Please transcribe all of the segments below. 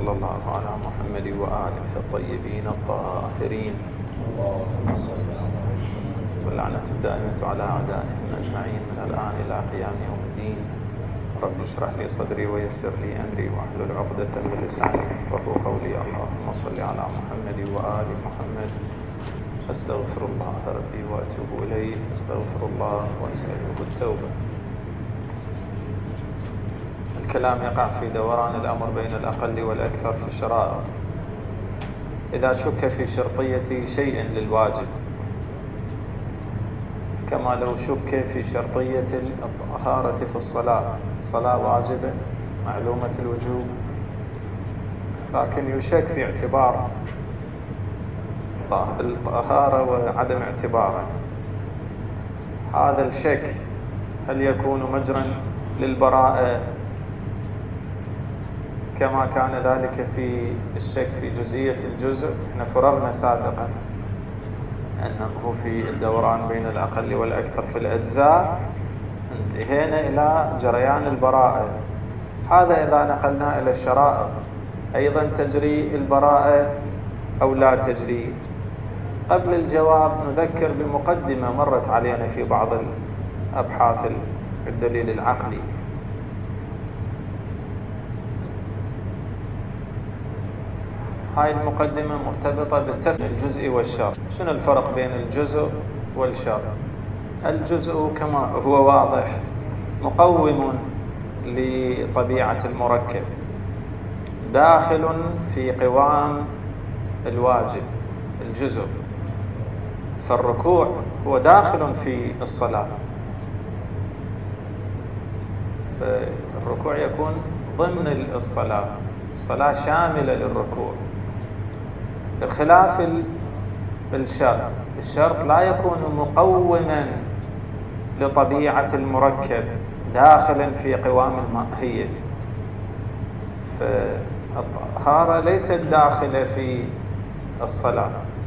وصلى الله على محمد وآله الطيبين الطاهرين، واللعنة الدائمة على أعدائهم أجمعين من الآن إلى قيام يوم الدين. رب اشرح لي صدري ويسر لي أمري واحلل عقدة من لساني يفقهوا قولي. اللهم صل على محمد وآل محمد. أستغفر الله ربي وأتوب إليه، أستغفر الله وأسأله التوبة. الكلام يقع في دوران الأمر بين الأقل والأكثر في الشرائع. إذا شك في شرطية شيء للواجب، كما لو شك في شرطية الطهارة في الصلاة. الصلاة واجبة معلومة الوجوب، لكن يشك في اعتبار الطهارة وعدم اعتباره. هذا الشك هل يكون مجرا للبراءة كما كان ذلك في الشك في جزئية الجزء؟ احنا فرغنا سابقا أنه في الدوران بين الأقل والأكثر في الأجزاء انتهينا إلى جريان البراءة. هذا إذا نقلنا إلى الشرائع أيضا تجري البراءة أو لا تجري؟ قبل الجواب نذكر بمقدمة مرت علينا في بعض الأبحاث الدليل العقلي. هاي المقدمة مرتبطة بالتفريق الجزئي والشرط. شنو الفرق بين الجزء والشرط؟ الجزء كما هو واضح مقوم لطبيعة المركب، داخل في قوام الواجب الجزء. فالركوع هو داخل في الصلاة، فالركوع يكون ضمن الصلاة، الصلاة شاملة للركوع، بخلاف الشرط. الشرط لا يكون مقوما لطبيعة المركب داخلا في قوام الماهية. فالطهارة ليست داخلة في الصلاة.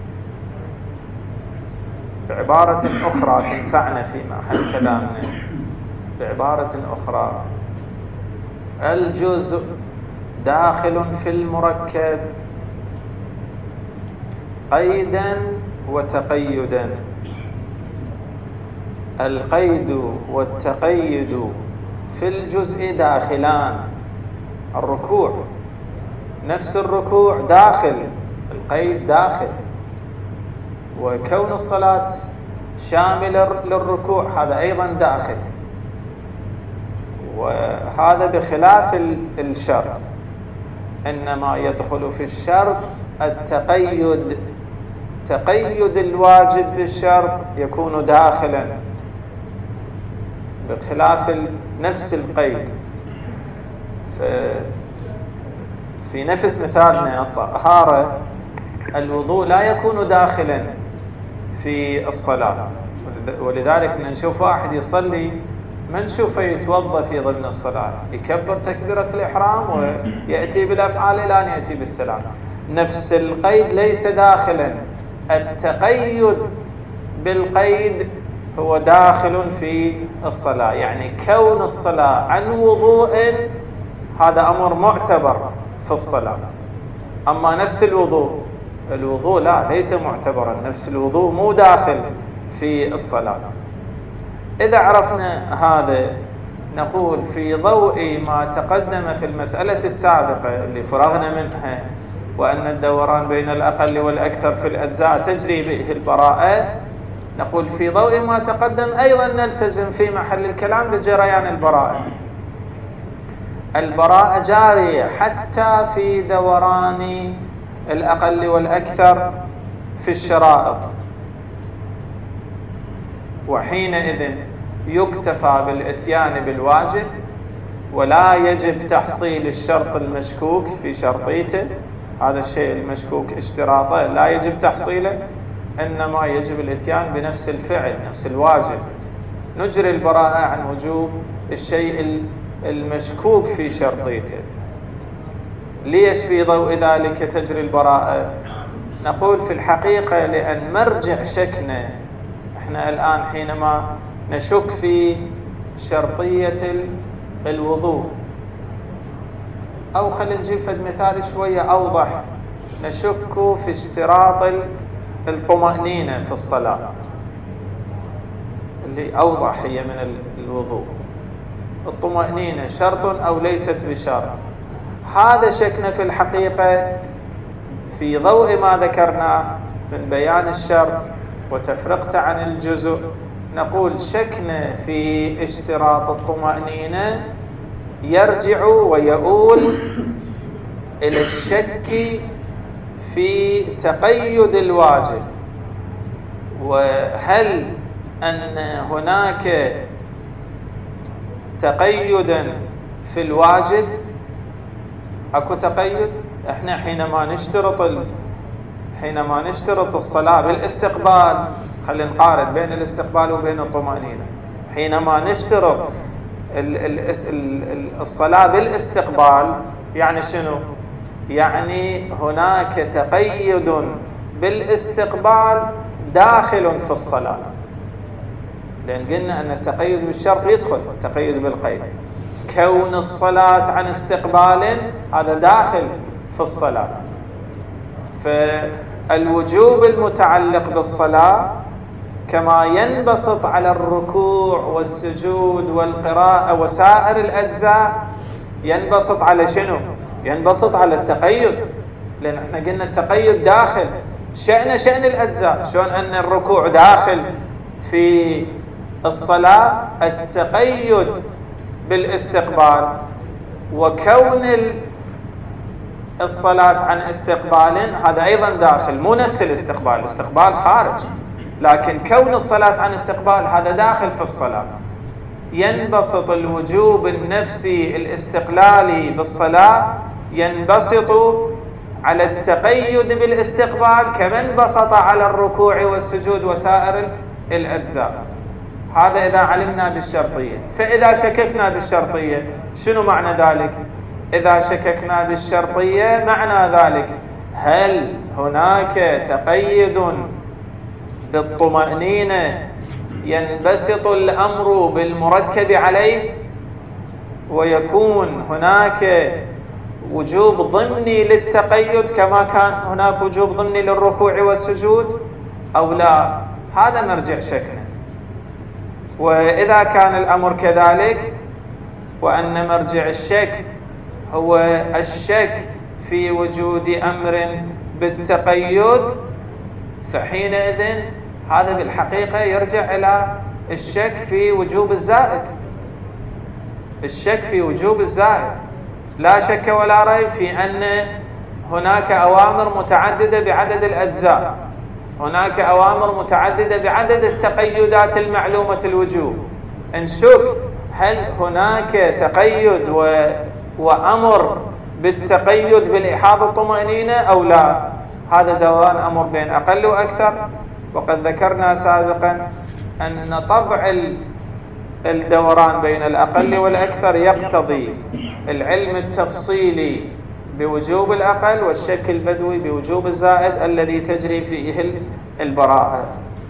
بعبارة أخرى تنفعنا في محل كلامنا، بعبارة أخرى الجزء داخل في المركب قيدا وتقيدا. القيد والتقيد في الجزء داخلان. الركوع نفس الركوع داخل، القيد داخل، وكون الصلاة شاملة للركوع هذا أيضا داخل. وهذا بخلاف الشرط، إنما يدخل في الشرط التقيد. تقيد الواجب بالشرط يكون داخلا بخلاف نفس القيد. في نفس مثالنا الطهارة، الوضوء لا يكون داخلا في الصلاة، ولذلك نشوف واحد يصلي ما نشوفه يتوضا في ضمن الصلاة، يكبر تكبيرة الإحرام ويأتي بالأفعال إلى أن يأتي بالسلام. نفس القيد ليس داخلا، التقيد بالقيد هو داخل في الصلاة. يعني كون الصلاة عن وضوء هذا أمر معتبر في الصلاة. أما نفس الوضوء لا، ليس معتبرا. نفس الوضوء مو داخل في الصلاة. إذا عرفنا هذا نقول في ضوء ما تقدم في المسألة السابقة اللي فرغنا منها، وأن الدوران بين الأقل والأكثر في الأجزاء تجري به البراءة، نقول في ضوء ما تقدم أيضا نلتزم في محل الكلام بجريان البراءة. البراءة جارية حتى في دوران الأقل والأكثر في الشرائط، وحينئذ يكتفى بالإتيان بالواجب ولا يجب تحصيل الشرط المشكوك في شرطيته. هذا الشيء المشكوك اشتراطه لا يجب تحصيله، إنما يجب الإتيان بنفس الفعل نفس الواجب. نجري البراءة عن وجوب الشيء المشكوك في شرطيته. ليش في ضوء ذلك تجري البراءة؟ نقول في الحقيقة لأن مرجع شكنا احنا الآن حينما نشك في شرطية الوضوء، أو خلينا نجيب فد مثال شوية أوضح، نشك في اشتراط الطمأنينة في الصلاة اللي أوضح هي من الوضوء. الطمأنينة شرط أو ليست بشرط؟ هذا شكنا في الحقيقة في ضوء ما ذكرناه من بيان الشرط وتفرقت عن الجزء، نقول شكنا في اشتراط الطمأنينة يرجع ويؤول إلى الشك في تقيد الواجب، وهل أن هناك تقيدا في الواجب؟ اكو تقيد؟ احنا حينما نشترط الصلاة بالاستقبال، خلينا نقارن بين الاستقبال وبين الطمأنينة. حينما نشترط الصلاة بالاستقبال يعني شنو؟ يعني هناك تقيد بالاستقبال داخل في الصلاة، لأن قلنا أن التقيد بالشرط يدخل التقيد بالقيد. كون الصلاة عن استقبال هذا داخل في الصلاة. فالوجوب المتعلق بالصلاة كما ينبسط على الركوع والسجود والقراءة وسائر الأجزاء ينبسط على شنو؟ ينبسط على التقيد، لأن احنا قلنا التقيد داخل شأن الأجزاء. شلون أن الركوع داخل في الصلاة، التقيد بالاستقبال وكون الصلاة عن استقبال هذا أيضا داخل، مو نفس الاستقبال خارج، لكن كون الصلاة عن استقبال هذا داخل في الصلاة. ينبسط الوجوب النفسي الاستقلالي بالصلاة ينبسط على التقيد بالاستقبال كما انبسط على الركوع والسجود وسائر الأجزاء. هذا إذا علمنا بالشرطية. فإذا شككنا بالشرطية شنو معنى ذلك؟ إذا شككنا بالشرطية معنى ذلك هل هناك تقيد بالطمأنينة ينبسط الأمر بالمركب عليه ويكون هناك وجوب ضمني للتقيد كما كان هناك وجوب ضمني للركوع والسجود أو لا؟ هذا مرجع شكنا. وإذا كان الأمر كذلك وأن مرجع الشك هو الشك في وجود أمر بالتقيد، فحينئذ هذا بالحقيقة يرجع إلى الشك في وجوب الزائد. الشك في وجوب الزائد لا شك ولا ريب في أن هناك أوامر متعددة بعدد الأجزاء، هناك أوامر متعددة بعدد التقيدات المعلومة الوجوب. نشك هل هناك تقيد وأمر بالتقيد بالإحاطة الطمأنينة أو لا؟ هذا دوران أمر بين أقل وأكثر. وقد ذكرنا سابقا أن طبع الدوران بين الأقل والأكثر يقتضي العلم التفصيلي بوجوب الأقل والشك البدوي بوجوب الزائد الذي تجري فيه البراءة.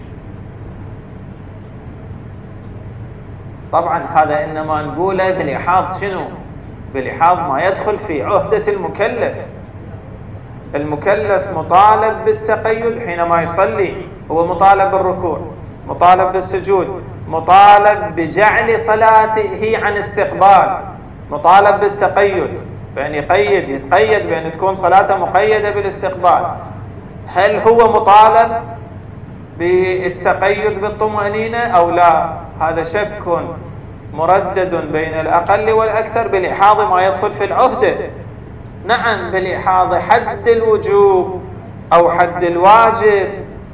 طبعا هذا إنما نقوله بالإحاط شنو؟ بالإحاط ما يدخل في عهدة المكلف. المكلف مطالب بالتقيد حينما يصلي، هو مطالب بالركوع، مطالب بالسجود، مطالب بجعل صلاته عن استقبال، مطالب بالتقيد بأن يتقيد بأن تكون صلاته مقيدة بالاستقبال. هل هو مطالب بالتقيد بالطمأنينة أو لا؟ هذا شك مردد بين الأقل والأكثر بالإحاض ما يدخل في العهدة. نعم بالإحاض حد الوجوب أو حد الواجب،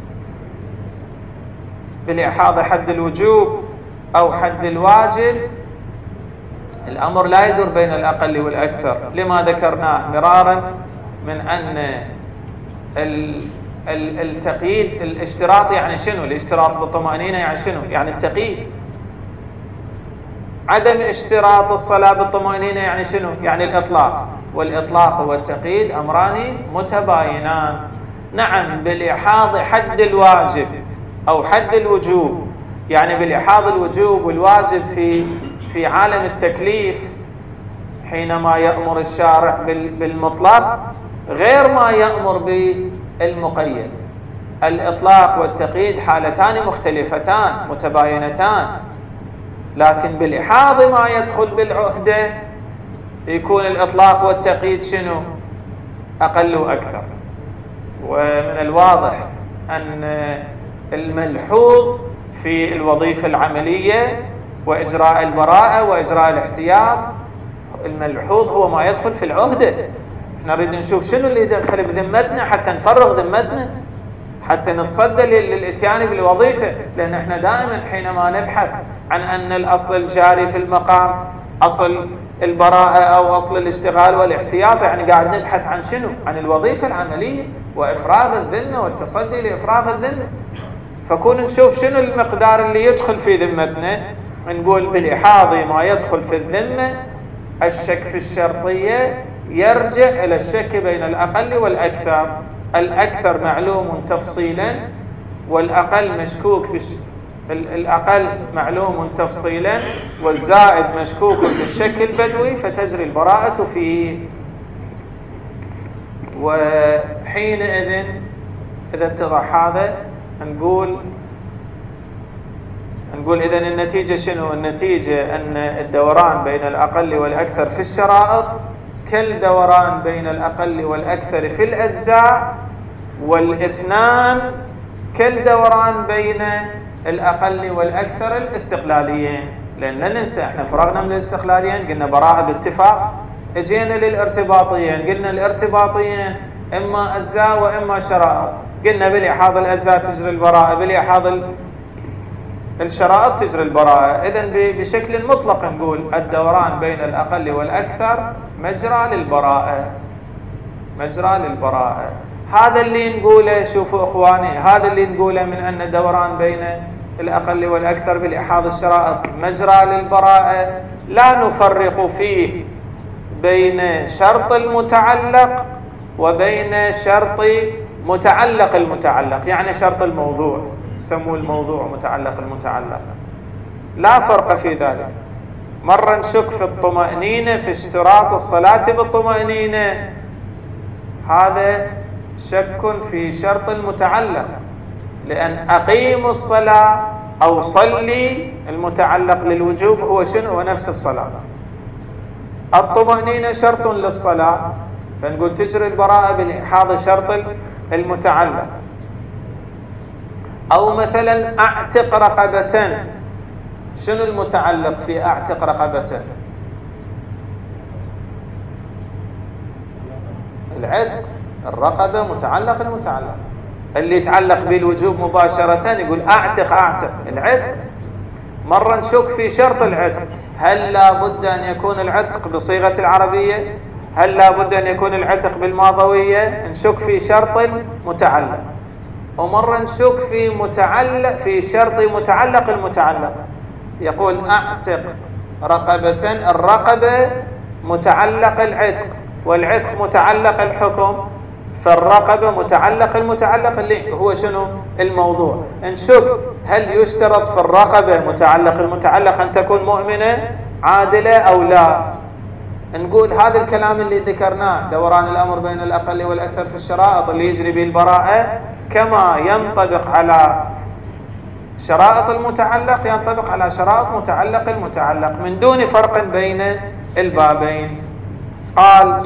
بالإحاض حد الوجوب أو حد الواجب الأمر لا يدور بين الأقل والأكثر، لما ذكرناه مرارا من أن التقييد الاشتراط يعني شنو؟ الاشتراط بالطمأنينة يعني شنو؟ يعني التقييد. عدم اشتراط الصلاة بالطمأنينة يعني شنو؟ يعني الإطلاق. والإطلاق والتقييد أمران متباينان. نعم بالإحاض حد الواجب أو حد الوجوب، يعني بالإحاض الوجوب والواجب في عالم التكليف حينما يأمر الشارع بالمطلق غير ما يأمر بالمقيد. الإطلاق والتقييد حالتان مختلفتان متباينتان، لكن بالإحاضة ما يدخل بالعهدة يكون الإطلاق والتقييد شنو؟ أقل وأكثر. ومن الواضح أن الملحوظ في الوظيفة العملية وإجراء البراءة وإجراء الاحتياط، الملحوظ هو ما يدخل في العهدة. نريد نشوف شنو اللي يدخل بذمتنا حتى نفرغ ذمتنا، حتى نتصدى للاتيان بالوظيفة. لأن احنا دائما حينما نبحث عن أن الأصل الجاري في المقام أصل البراءة أو أصل الاشتغال والاحتياط، يعني قاعد نبحث عن شنو؟ عن الوظيفة العملية وإفراغ الذمة والتصدي لإفراغ الذمة. فكون نشوف شنو المقدار اللي يدخل في ذمتنا، نقول بالإحاضة ما يدخل في الذمة الشك في الشرطية يرجع إلى الشك بين الأقل والأكثر. الأكثر معلوم تفصيلا والأقل مشكوك الأقل معلوم تفصيلا والزائد مشكوك بالشك البدوي، فتجري البراءة فيه. وحينئذ إذا اتضح هذا نقول إذن النتيجة شنو؟ النتيجة أن الدوران بين الأقل والأكثر في الشرائط كالدوران بين الأقل والأكثر في الأجزاء، والاثنان كالدوران بين الأقل والأكثر الاستقلاليين. لأن لا ننسى احنا فرغنا من الاستقلاليين، قلنا براءة باتفاق، اجينا للارتباطيين، قلنا الارتباطيين إما أجزاء وإما شرائط، قلنا بالإحاض الأجزاء تجري البراءة، بالإحاض الشرائط تجري البراءة. إذن بشكل مطلق نقول الدوران بين الأقل والأكثر مجرى للبراءة، مجرى للبراءة. هذا اللي نقوله، شوفوا إخواني، هذا اللي نقوله من أن الدوران بين الأقل والأكثر بالإحاض الشرائط مجرى للبراءة، لا نفرق فيه بين شرط المتعلق وبين شرط متعلق المتعلق، يعني شرط الموضوع، سموه الموضوع متعلق المتعلق، لا فرق في ذلك. مرة نشك في الطمأنينة في اشتراط الصلاة بالطمأنينة، هذا شك في شرط المتعلق، لأن أقيم الصلاة أو صلي المتعلق للوجوب هو شنو؟ هو نفس الصلاة. الطمأنينة شرط للصلاة، فنقول تجري البراءة بالإحاضة شرط المتعلق. أو مثلا أعتق رقبة، شنو المتعلق في أعتق رقبة؟ العتق، الرقبة متعلق المتعلق. اللي يتعلق بالوجوب مباشرة يقول أعتق العتق. مرة نشك في شرط العتق، هل لا بد أن يكون العتق بصيغة العربية؟ هل لا بد أن يكون العتق بالماضوية؟ نشك في شرط المتعلق. ومرة نشك في شرط متعلق المتعلق، يقول أعتق رقبة، الرقبة متعلق العتق والعتق متعلق الحكم، فالرقبة متعلق المتعلق اللي هو شنو؟ الموضوع. نشك هل يشترط في الرقبة متعلق المتعلق أن تكون مؤمنة عادلة أو لا؟ نقول هذا الكلام اللي ذكرناه، دوران الأمر بين الأقل والأكثر في الشرائط اللي يجري به البراءة، كما ينطبق على شرائط المتعلق ينطبق على شرائط متعلق المتعلق من دون فرق بين البابين. قال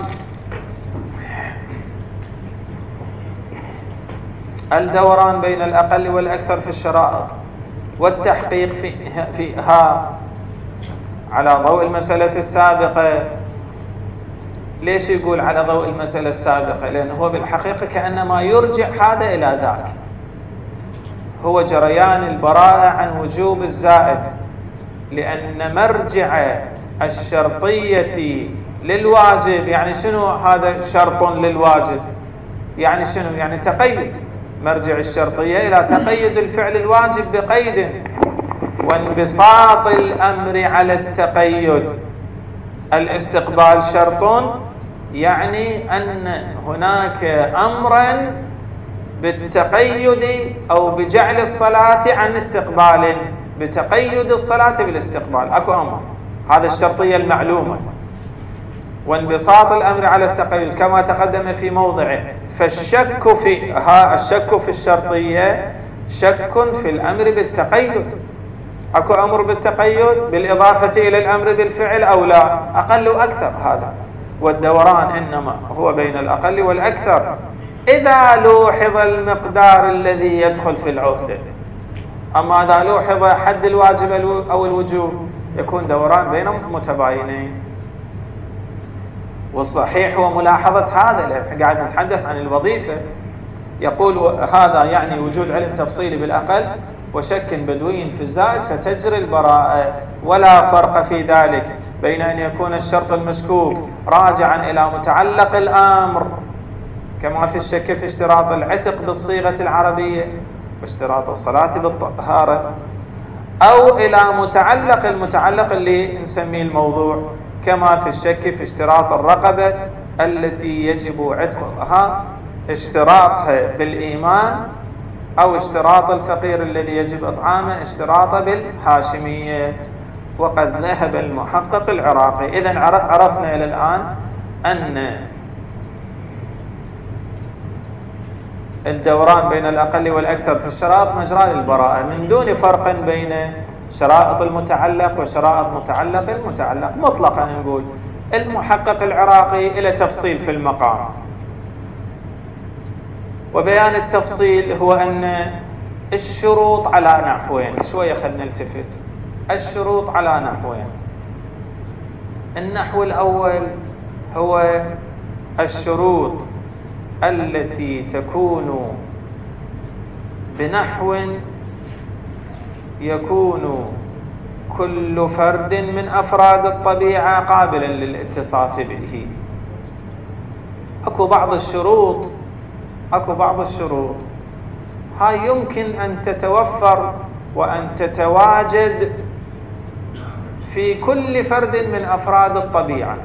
الدوران بين الأقل والأكثر في الشرائط والتحقيق فيها على ضوء المسألة السابقة. ليش يقول على ضوء المسألة السابقة؟ لأنه هو بالحقيقة كأنما يرجع هذا إلى ذاك، هو جريان البراءة عن وجوب الزائد، لأن مرجع الشرطية للواجب، يعني شنو هذا شرط للواجب؟ يعني شنو؟ يعني تقيد، مرجع الشرطية إلى تقيد الفعل الواجب بقيد، وانبساط الأمر على التقيد. الاستقبال شرط، يعني أن هناك أمرا بالتقيد أو بجعل الصلاة عن استقبال، بتقيد الصلاة بالاستقبال، أكو أمر، هذا الشرطية المعلومة. وانبساط الأمر على التقيد كما تقدم في موضعه. فالشك في الشرطية شك في الأمر بالتقيد. أكو أمر بالتقيد بالإضافة إلى الأمر بالفعل أو لا؟ أقل وأكثر هذا. والدوران إنما هو بين الأقل والأكثر إذا لوحظ المقدار الذي يدخل في العهدة. أما إذا لوحظ حد الواجب أو الوجوب يكون دوران بينهم متباينين. والصحيح هو ملاحظة هذا، لأن قاعد نتحدث عن الوظيفة. يقول هذا يعني وجود علم تفصيلي بالأقل وشك بدوي في الزائد فتجري البراءة، ولا فرق في ذلك بين أن يكون الشرط المشكوك راجعا إلى متعلق الأمر كما في الشك في اشتراط العتق بالصيغة العربية واشتراط الصلاة بالطهارة، أو إلى المتعلق اللي نسميه الموضوع كما في الشك في اشتراط الرقبة التي يجب عتقها اشتراطها بالإيمان، أو اشتراط الفقير الذي يجب إطعامه اشتراطه بالهاشمية. وقد ذهب المحقق العراقي. إذن عرفنا إلى الآن أن الدوران بين الأقل والأكثر في الشرائط مجرى للبراءة من دون فرق بين شرائط المتعلق وشرائط المتعلق مطلقا. نقول المحقق العراقي إلى تفصيل في المقام، وبيان التفصيل هو أن الشروط على نحوين. شوية خلنا نلتفت. الشروط على نحوين. النحو الأول هو الشروط التي تكون بنحو يكون كل فرد من أفراد الطبيعة قابلا للاتصاف به. أكو بعض الشروط هاي يمكن أن تتوفر وأن تتواجد في كل فرد من أفراد الطبيعة،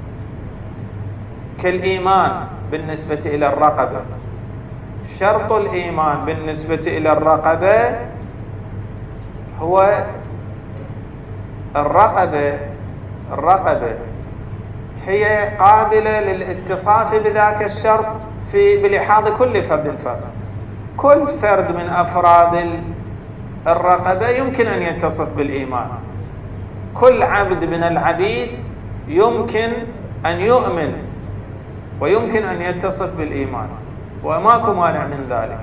كالإيمان بالنسبة إلى الرقبة. شرط الإيمان بالنسبة إلى الرقبة هو الرقبة هي قابلة للاتصاف بذاك الشرط بلحاظ كل فرد. كل فرد من أفراد الرقبة يمكن أن يتصف بالإيمان. كل عبد من العبيد يمكن أن يؤمن ويمكن أن يتصف بالإيمان، وماكو مانع من ذلك.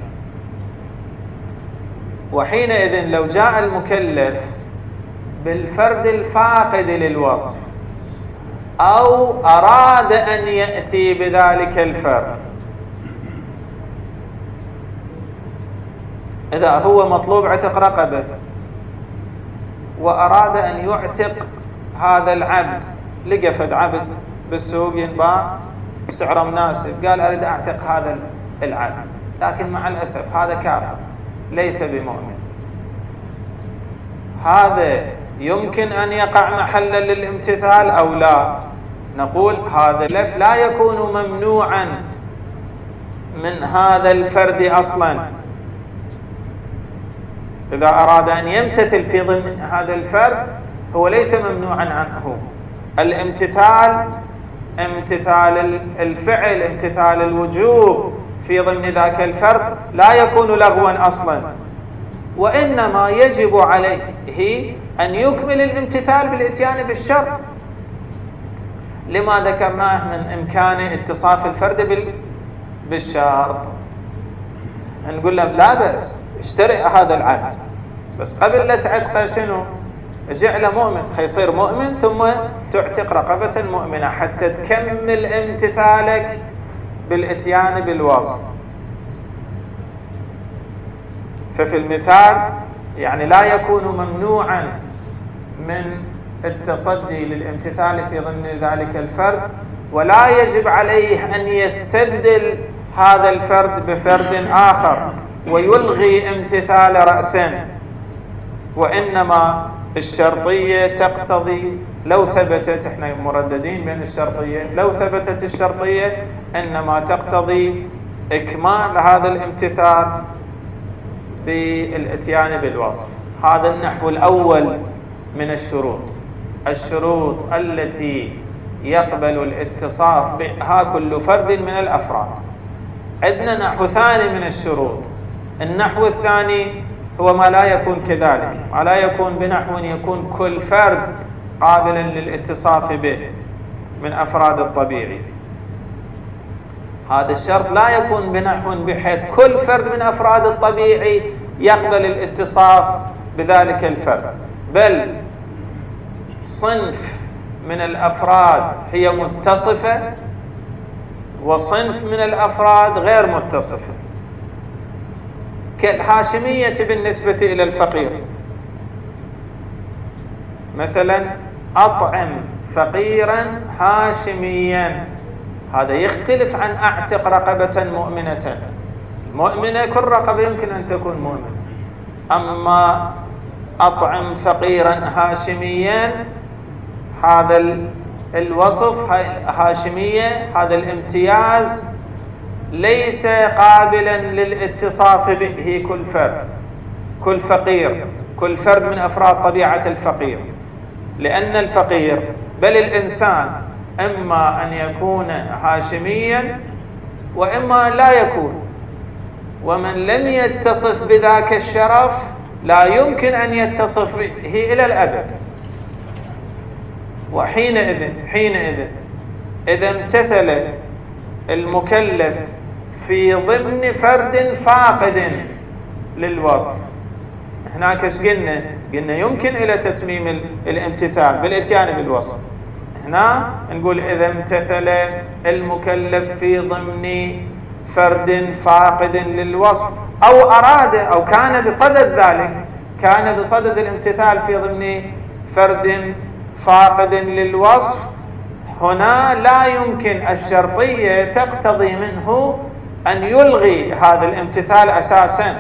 وحينئذ لو جاء المكلف بالفرد الفاقد للوصف أو أراد أن يأتي بذلك الفرد، إذا هو مطلوب عتق رقبة وأراد أن يعتق هذا العبد، لقى فد عبد بالسوق ينباع بسعر مناسب، قال أريد أعتق هذا العبد، لكن مع الأسف هذا كافر ليس بمؤمن. هذا يمكن أن يقع محلا للامتثال أو لا؟ نقول هذا اللف لا يكون ممنوعا من هذا الفرد أصلا. إذا أراد أن يمتثل في ضمن هذا الفرد هو ليس ممنوعا عنه. الامتثال امتثال الفعل، امتثال الوجوب في ضمن ذاك الفرد لا يكون لغوا أصلا، وإنما يجب عليه أن يكمل الامتثال بالإتيان بالشرط لما ذكرناه من إمكان اتصاف الفرد بالشرط. نقول له لا بأس اشتري هذا العبد، بس قبل لا تعتقه شنو؟ جعله مؤمن، يصير مؤمن ثم تعتق رقبة مؤمنة حتى تكمل امتثالك بالاتيان بالوصف. ففي المثال يعني لا يكون ممنوعا من التصدي للامتثال في ضمن ذلك الفرد، ولا يجب عليه أن يستبدل هذا الفرد بفرد آخر ويلغي امتثال رأسا، وإنما الشرطية تقتضي لو ثبتت، احنا مرددين بين الشرطية، لو ثبتت الشرطية إنما تقتضي إكمال هذا الامتثال بالاتيان بالوصف. هذا النحو الأول من الشروط. الشروط التي يقبل الاتصاف بها كل فرد من الأفراد. عندنا نحو ثاني من الشروط. النحو الثاني هو ما لا يكون كذلك، ما لا يكون بنحو يكون كل فرد قابلا للاتصاف به من أفراد الطبيعي. هذا الشرط لا يكون بنحو بحيث كل فرد من أفراد الطبيعي يقبل الاتصاف بذلك الفرد، بل صنف من الأفراد هي متصفة وصنف من الأفراد غير متصفة، كالهاشمية بالنسبة إلى الفقير. مثلا أطعم فقيرا هاشميا، هذا يختلف عن أعتق رقبة مؤمنة. المؤمنة كل رقبة يمكن أن تكون مؤمنة، أما أطعم فقيرا هاشميا هذا الوصف هاشمية، هذا الامتياز ليس قابلا للاتصاف به كل فرد، كل فقير، كل فرد من أفراد طبيعة الفقير، لأن الفقير بل الإنسان إما أن يكون هاشميا وإما لا يكون، ومن لم يتصف بذاك الشرف لا يمكن أن يتصف به إلى الأبد. وحينئذ إذا امتثل المكلف في ضمن فرد فاقد للوصف، هناك ايش قلنا يمكن إلى تتميم الامتثال بالاتيان بالوصف. هنا نقول إذا امتثل المكلف في ضمن فرد فاقد للوصف، أو أراد أو كان بصدد ذلك، كان بصدد الامتثال في ضمن فرد فاقد للوصف، هنا لا يمكن، الشرطية تقتضي منه أن يلغي هذا الامتثال أساسا،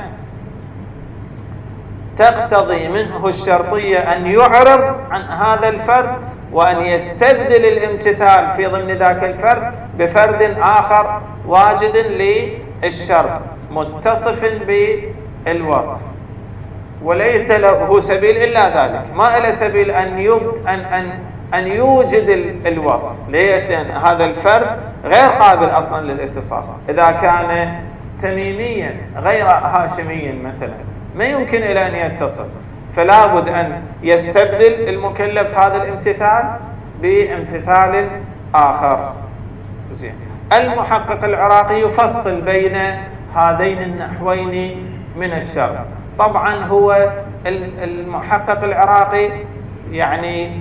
تقتضي منه الشرطية أن يعرض عن هذا الفرد وأن يستبدل الامتثال في ضمن ذاك الفرد بفرد آخر واجد للشرط متصف بالوصف، وليس له سبيل إلا ذلك، ما له سبيل أن يوجد الوصف. ليش؟ لأن هذا الفرد غير قابل أصلا للاتصاف. إذا كان تميميا غير هاشميا مثلا ما يمكن إلى أن يتصف، فلا بد أن يستبدل المكلف هذا الامتثال بامتثال آخر. زين. المحقق العراقي يفصل بين هذين النحوين من الشرط. طبعا هو المحقق العراقي يعني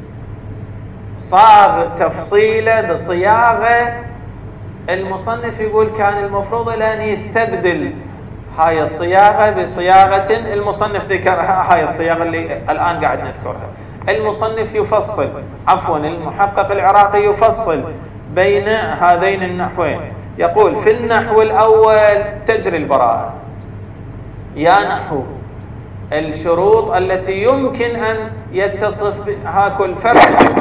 صاغ تفصيله بصياغة المصنف يقول كان المفروض أن يستبدل هاي الصياغة بصياغة المصنف ذكرها، هاي الصياغة اللي الآن قاعد نذكرها. المصنف يفصل، عفوا المحقق العراقي يفصل بين هذين النحوين. يقول في النحو الأول تجري البراءة، يا نحو الشروط التي يمكن أن يتصف بها كل فرد.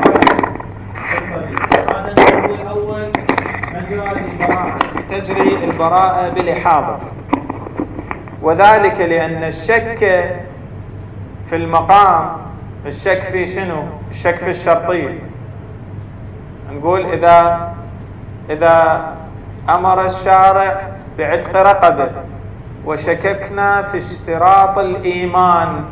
هذا النحو الأول مجرى البراءة، تجري البراءة بالإحاضة، وذلك لأن الشك في المقام، الشك في شنو؟ الشك في الشرطية. نقول إذا أمر الشارع بعتق رقبة وشككنا في اشتراط الإيمان،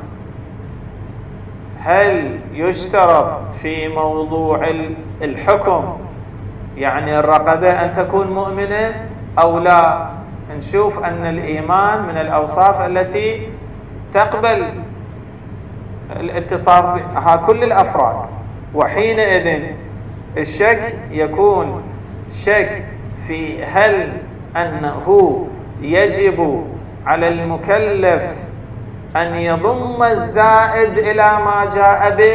هل يشترط في موضوع الحكم يعني الرقبة أن تكون مؤمنة أو لا؟ نشوف أن الإيمان من الأوصاف التي تقبل الاتصاف بها كل الأفراد، وحينئذ الشك يكون شك في هل أنه يجب على المكلف أن يضم الزائد إلى ما جاء به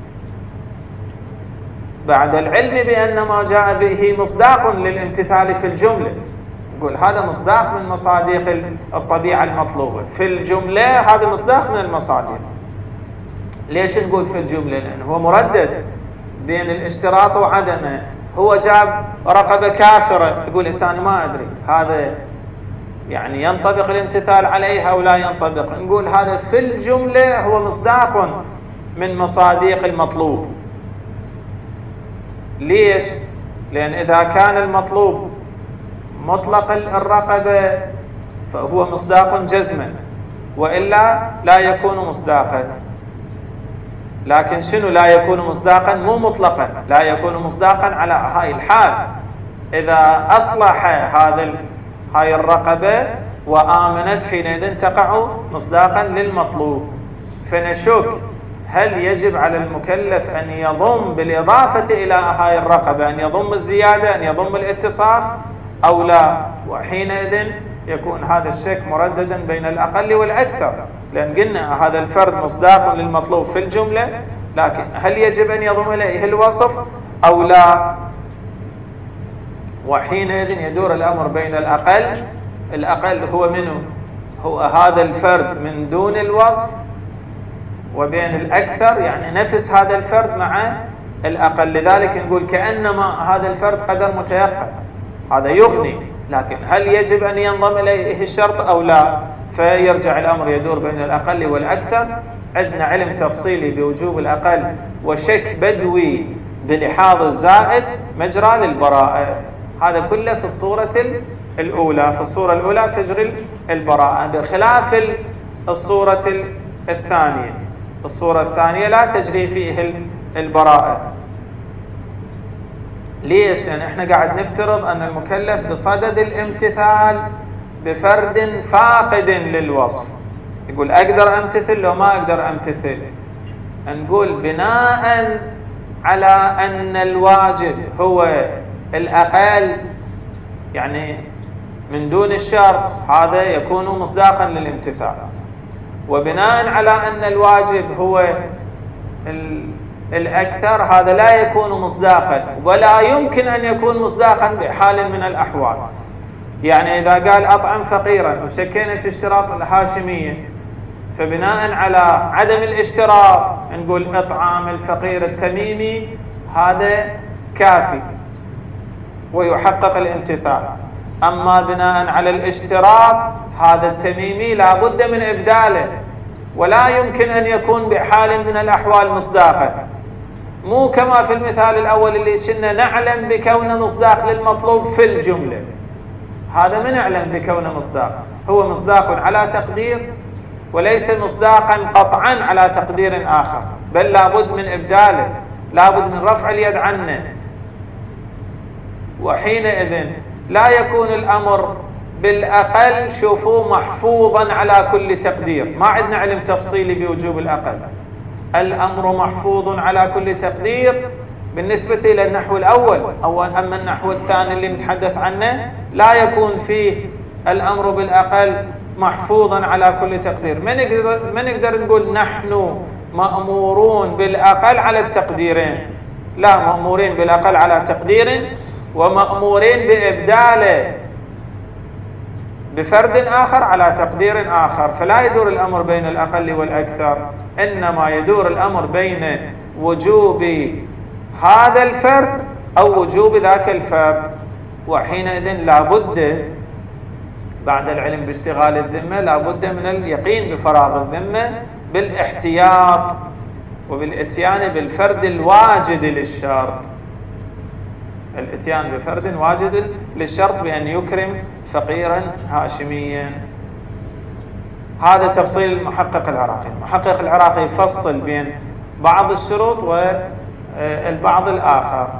بعد العلم بأن ما جاء به مصداق للامتثال في الجملة. نقول هذا مصداق من مصادق الطبيعة المطلوبة في الجملة، هذا مصداق من المصادق. ليش نقول في الجملة؟ لأنه هو مردد بين الاشتراط وعدمه. هو جاب رقبة كافرة، يقول إنسان ما أدري هذا يعني ينطبق الامتثال عليها أو لا ينطبق. نقول هذا في الجملة هو مصداق من مصادق المطلوب. ليش؟ لأن إذا كان المطلوب مطلق الرقبة فهو مصداق جزما، وإلا لا يكون مصداقا. لكن شنو لا يكون مصداقا؟ مو مطلقا، لا يكون مصداقا على هاي الحال إذا أصلح هاي الرقبة وآمنت، حينئذ تقع مصداقا للمطلوب. فنشك هل يجب على المكلف أن يضم بالإضافة إلى هاي الرقبة أن يضم الزيادة، أن يضم الاتصال أو لا؟ وحينئذ يكون هذا الشك مرددا بين الأقل والأكثر، لأن قلنا هذا الفرد مصداق للمطلوب في الجملة، لكن هل يجب أن يضم إليه الوصف أو لا؟ وحينئذ يدور الأمر بين الأقل هو منه؟ هو هذا الفرد من دون الوصف، وبين الأكثر يعني نفس هذا الفرد مع الأقل. لذلك نقول كأنما هذا الفرد قدر متيقن، هذا يغني، لكن هل يجب أن ينضم إليه الشرط أو لا؟ فيرجع الأمر يدور بين الأقل والأكثر. عندنا علم تفصيلي بوجوب الأقل وشك بدوي بلحاظ الزائد مجرى للبراءة. هذا كله في الصورة الأولى. في الصورة الأولى تجري البراءة، بخلاف الصورة الثانية. الصورة الثانية لا تجري فيه البراءة. ليش؟ لأن احنا قاعد نفترض أن المكلف بصدد الامتثال بفرد فاقد للوصف. يقول أقدر أمتثل لو ما أقدر أمتثل. نقول بناء على أن الواجب هو الأقل، يعني من دون الشرط، هذا يكون مصداقا للامتثال. وبناء على أن الواجب هو الأكثر، هذا لا يكون مصداقا، ولا يمكن أن يكون مصداقا بحال من الأحوال. يعني إذا قال أطعم فقيرا وشكينا في اشتراط الهاشمية، فبناء على عدم الاشتراط نقول إطعام الفقير التميمي هذا كافي ويحقق الامتثال. أما بناء على الاشتراط هذا التميمي لا بد من إبداله، ولا يمكن أن يكون بحال من الأحوال مصداقا. مو كما في المثال الأول اللي كنا نعلم بكونه مصداق للمطلوب في الجملة. هذا من نعلم بكونه مصداق، هو مصداق على تقدير وليس مصداقا قطعا على تقدير آخر، بل لابد من إبداله، لابد من رفع اليد عنه. وحينئذ لا يكون الأمر بالأقل شوفوا محفوظا على كل تقدير. ما عندنا علم تفصيلي بوجوب الأقل، الأمر محفوظ على كل تقدير بالنسبة إلى النحو الأول. أما النحو الثاني اللي نتحدث عنه لا يكون فيه الأمر بالأقل محفوظا على كل تقدير. ما نقدر نقول نحن مأمورون بالأقل على التقديرين، لا، مأمورين بالأقل على تقدير ومأمورين بإبداله بفرد آخر على تقدير آخر. فلا يدور الأمر بين الأقل والأكثر، إنما يدور الأمر بين وجوب هذا الفرد أو وجوب ذاك الفرد. وحينئذ لا بد بعد العلم باشتغال الذمة لا بد من اليقين بفراغ الذمة بالاحتياط وبالاتيان بالفرد الواجد للشرط، الاتيان بفرد واجد للشرط بأن يكرم فقيرا هاشميا. هذا تفصيل المحقق العراقي. المحقق العراقي يفصل بين بعض الشروط والبعض الآخر.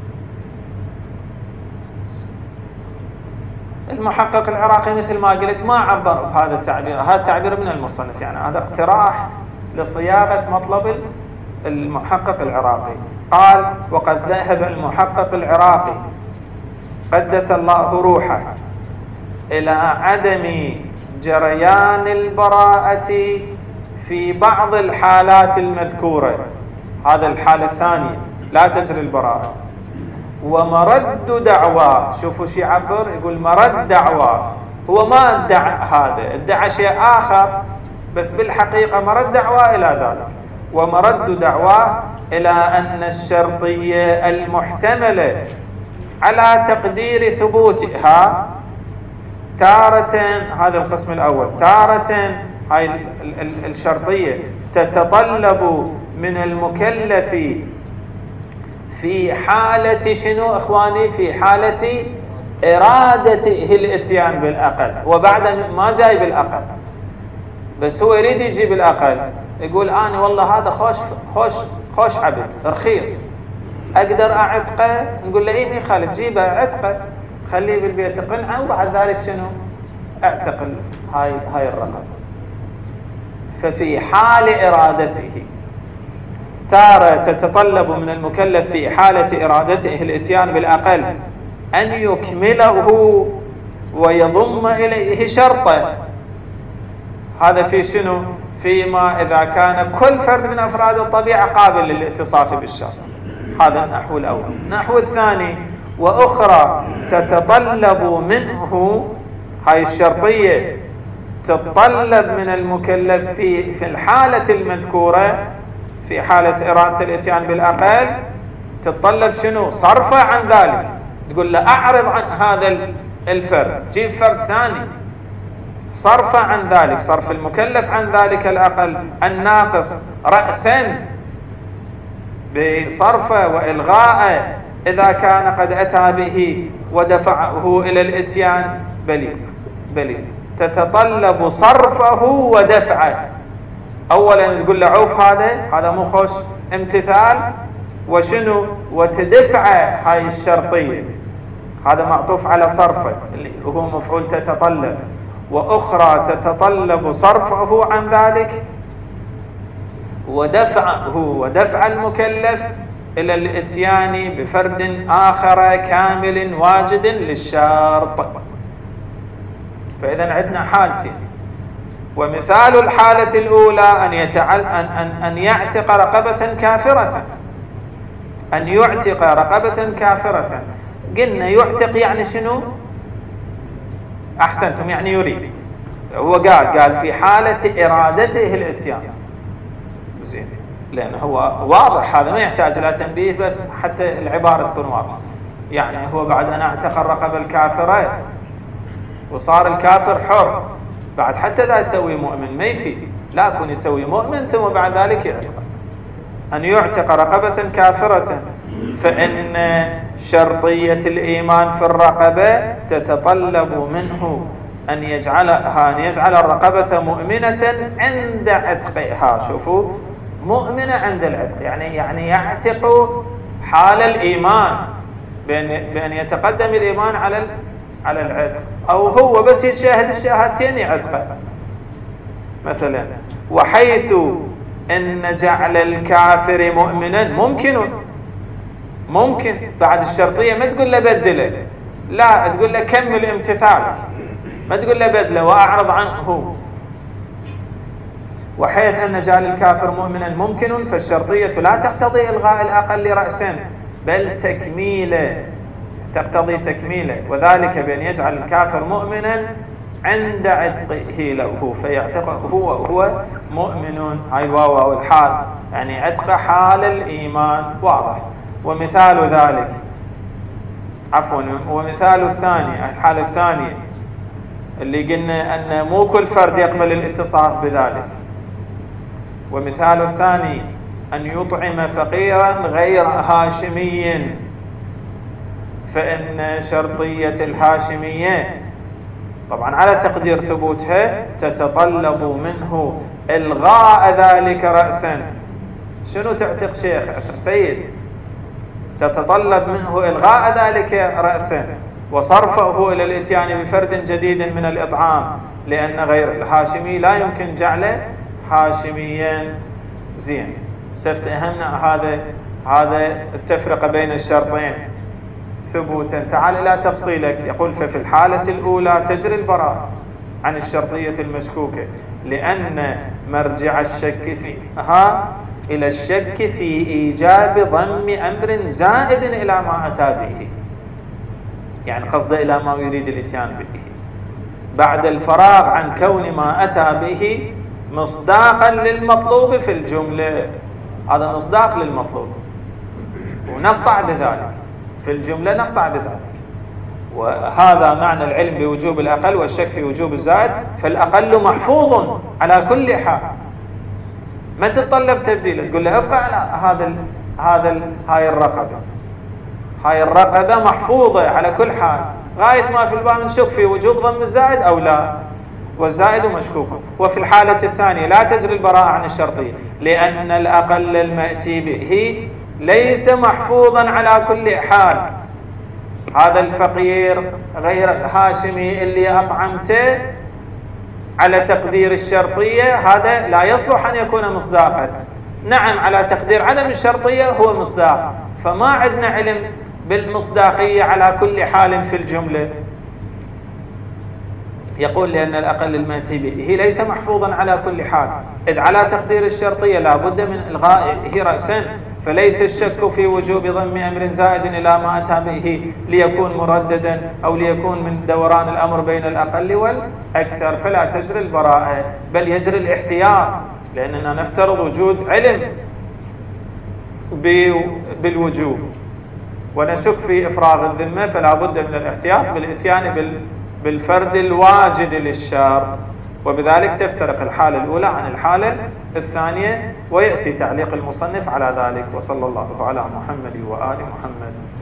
المحقق العراقي مثل ما قلت ما عبر بهذا التعبير، هذا التعبير من المصنف، يعني هذا اقتراح لصياغة مطلب المحقق العراقي. قال: وقد ذهب المحقق العراقي قدس الله روحه إلى عدم جريان البراءة في بعض الحالات المذكورة. هذا الحالة الثانية لا تجري البراءة. ومرد دعوى، شوفوا شي عبر، يقول مرد دعوى، هو ما ادعى هذا، ادعى شيء آخر، بس بالحقيقة مرد دعوى إلى ذلك. ومرد دعوى إلى أن الشرطية المحتملة على تقدير ثبوتها تارة، هذا القسم الأول، تارة هاي الشرطية تتطلب من المكلف في حالة شنو إخواني؟ في حالة إرادته الإتيان بالأقل، وبعد ما جاي بالأقل، بس هو يريد يجيب الأقل، يقول أنا والله هذا خوش عبد رخيص أقدر أعتقه، نقول له إيه خالد جيبه أعتقه، خليه بالبيت قنعه، وبعد ذلك شنو؟ اعتق هاي الرقم. ففي حال إرادته تارة تتطلب من المكلف في حالة إرادته الإتيان بالأقل أن يكمله ويضم إليه شرطه. هذا في شنو؟ فيما إذا كان كل فرد من أفراد الطبيعة قابل للاتصاف بالشرط. هذا النحو الأول. النحو الثاني: وأخرى تتطلب منه، هاي الشرطية تتطلب من المكلف في الحالة المذكورة، في حالة إرادة الإتيان بالأقل، تتطلب شنو؟ صرفه عن ذلك. تقول له أعرض عن هذا الفرد، جيب فرد ثاني، صرفه عن ذلك، صرف المكلف عن ذلك الأقل الناقص رأسا بصرفه وإلغائه إذا كان قد أتى به ودفعه إلى الإتيان. بلي تتطلب صرفه ودفعه. أولا تقول له عوف هذا مو خوش امتثال، وشنو؟ وتدفعه هاي الشرطية، هذا معطوف على صرفه اللي هو مفعول تتطلب. وأخرى تتطلب صرفه عن ذلك ودفع المكلف إلى الإتيان بفرد آخر كامل واجد للشرط. فإذا عندنا حالتين. ومثال الحالة الأولى أن يعتق رقبة كافرة، أن يعتق رقبة كافرة. قلنا يعتق يعني شنو؟ أحسنتم، يعني يريد. هو قال في حالة إرادته الإتيان. زين، لأن هو واضح، هذا ما يحتاج إلى تنبيه، بس حتى العبارة تكون واضحة. يعني هو بعد أن اعتق الرقبة الكافرة وصار الكافر حر، بعد حتى لا يسوي مؤمن ما يفيد، لا يكون يسوي مؤمن ثم بعد ذلك يعتق. أن يعتق رقبة كافرة، فإن شرطية الإيمان في الرقبة تتطلب منه أن يجعل الرقبة مؤمنة عند عتقها. شوفوا، مؤمنة عند العتق، يعني يعتق حال الإيمان، بأن يتقدم الإيمان على العتق، أو هو بس يشاهد الشهادتين يعتقه مثلا. وحيث أن جعل الكافر مؤمنا ممكن بعد الشرطية ما تقول له بدله، لا تقول له كمل امتثالك، ما تقول له بدله وأعرض عنه. وحيث أن جعل الكافر مؤمنا ممكن، فالشرطية لا تقتضي إلغاء الأقل رأسا، بل تقتضي تكميله، وذلك بأن يجعل الكافر مؤمنا عند عتقه له، فيعتقه وهو مؤمن. هاي الواو والحال، يعني عتق حال الإيمان، واضح. ومثال ذلك، ومثال الثاني، الحالة الثانية اللي قلنا أن مو كل فرد يقبل الاتصاف بذلك. ومثال الثاني أن يطعم فقيرا غير هاشمي، فإن شرطية الهاشمية طبعا على تقدير ثبوتها تتطلب منه إلغاء ذلك رأسا. شنو تعتق شيخ سيد؟ تتطلب منه إلغاء ذلك رأسا وصرفه إلى الإتيان بفرد جديد من الإطعام، لأن غير الهاشمي لا يمكن جعله هاشميا. زين، سفتهمنا هذا التفرقة بين الشرطين ثبوتا. تعال إلى تفصيلك. يقول: ففي الحالة الأولى تجري البراءة عن الشرطية المشكوكة، لأن مرجع الشك فيها إلى الشك في إيجاب ضم أمر زائد إلى ما أتى به، يعني قصده إلى ما يريد الإتيان به، بعد الفراغ عن كون ما أتى به مصداقا للمطلوب في الجملة. هذا مصداق للمطلوب، ونقطع بذلك في الجملة، نقطع بذلك. وهذا معنى العلم بوجوب الأقل والشك في وجوب الزائد، فالأقل محفوظ على كل حال، ما تتطلب تبديل. تقول له ابقى على هاي الرقبة، هاي الرقبة محفوظة على كل حال، غاية ما في الباب نشك في وجوب ضم الزائد أو لا، والزائد مشكوك. وفي الحالة الثانية لا تجري البراءة عن الشرطية، لأن الأقل المأتي به ليس محفوظا على كل حال. هذا الفقير غير الهاشمي اللي أطعمته على تقدير الشرطية هذا لا يصلح أن يكون مصداقا. نعم على تقدير عدم الشرطية هو مصداق، فما عندنا علم بالمصداقية على كل حال في الجملة. يقول لأن الأقل المأتي به ليس محفوظا على كل حال، إذ على تقدير الشرطية لا بد من إلغائه رأسا، فليس الشك في وجوب ضم أمر زائد إلى ما أتى به ليكون مرددا أو ليكون من دوران الأمر بين الأقل والأكثر، فلا تجري البراءة بل يجري الاحتياط، لأننا نفترض وجود علم بالوجوب ونشك في إفراغ الذمة، فلا بد من الاحتياط بالإتيان بالفرد الواجد للشرط، وبذلك تفترق الحالة الأولى عن الحالة الثانية، ويأتي تعليق المصنف على ذلك. وصلى الله على محمد وآل محمد.